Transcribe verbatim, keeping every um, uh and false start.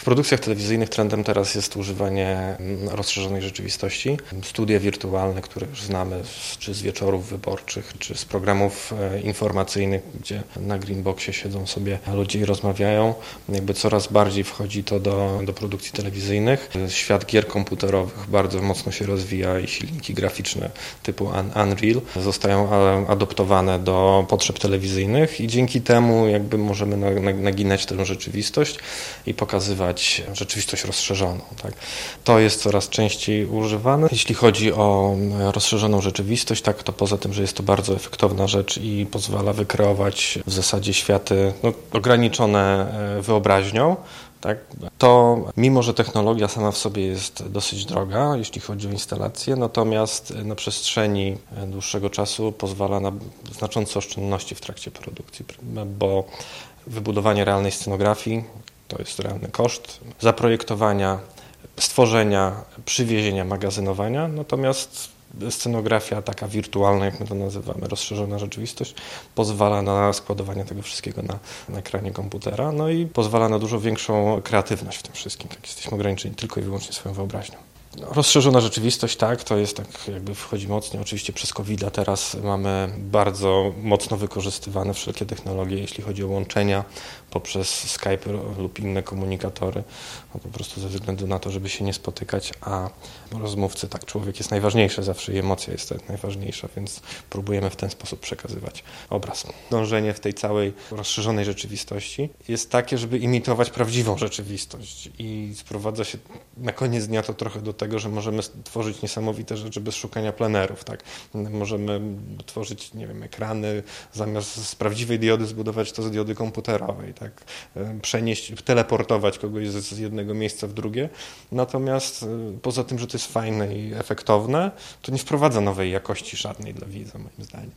W produkcjach telewizyjnych trendem teraz jest używanie rozszerzonej rzeczywistości. Studia wirtualne, które już znamy, czy z wieczorów wyborczych, czy z programów informacyjnych, gdzie na Greenboxie siedzą sobie ludzie i rozmawiają. Jakby coraz bardziej wchodzi to do, do produkcji telewizyjnych. Świat gier komputerowych bardzo mocno się rozwija i silniki graficzne typu Unreal zostają adoptowane do potrzeb telewizyjnych i dzięki temu jakby możemy naginać tę rzeczywistość i pokazywać rzeczywistość rozszerzoną. Tak? To jest coraz częściej używane. Jeśli chodzi o rozszerzoną rzeczywistość, tak, to poza tym, że jest to bardzo efektowna rzecz i pozwala wykreować w zasadzie światy no, ograniczone wyobraźnią, tak, to mimo, że technologia sama w sobie jest dosyć droga, jeśli chodzi o instalację, natomiast na przestrzeni dłuższego czasu pozwala na znaczące oszczędności w trakcie produkcji, bo wybudowanie realnej scenografii to jest realny koszt zaprojektowania, stworzenia, przywiezienia, magazynowania, natomiast scenografia taka wirtualna, jak my to nazywamy, rozszerzona rzeczywistość, pozwala na składowanie tego wszystkiego na, na ekranie komputera, no i pozwala na dużo większą kreatywność w tym wszystkim. Tak, jesteśmy ograniczeni tylko i wyłącznie swoją wyobraźnią. No, rozszerzona rzeczywistość, tak, to jest tak jakby wchodzi mocno. Oczywiście przez kowida teraz mamy bardzo mocno wykorzystywane wszelkie technologie, jeśli chodzi o łączenia poprzez Skype lub inne komunikatory, no, po prostu ze względu na to, żeby się nie spotykać, a rozmówcy, tak, człowiek jest najważniejszy zawsze i emocja jest najważniejsza, więc próbujemy w ten sposób przekazywać obraz. Dążenie w tej całej rozszerzonej rzeczywistości jest takie, żeby imitować prawdziwą rzeczywistość i sprowadza się na koniec dnia to trochę do tego, że możemy tworzyć niesamowite rzeczy bez szukania plenerów, tak. Możemy tworzyć, nie wiem, ekrany, zamiast z prawdziwej diody zbudować to z diody komputerowej, tak. Przenieść, teleportować kogoś z jednego miejsca w drugie. Natomiast poza tym, że to jest fajne i efektowne, to nie wprowadza nowej jakości żadnej dla widza, moim zdaniem.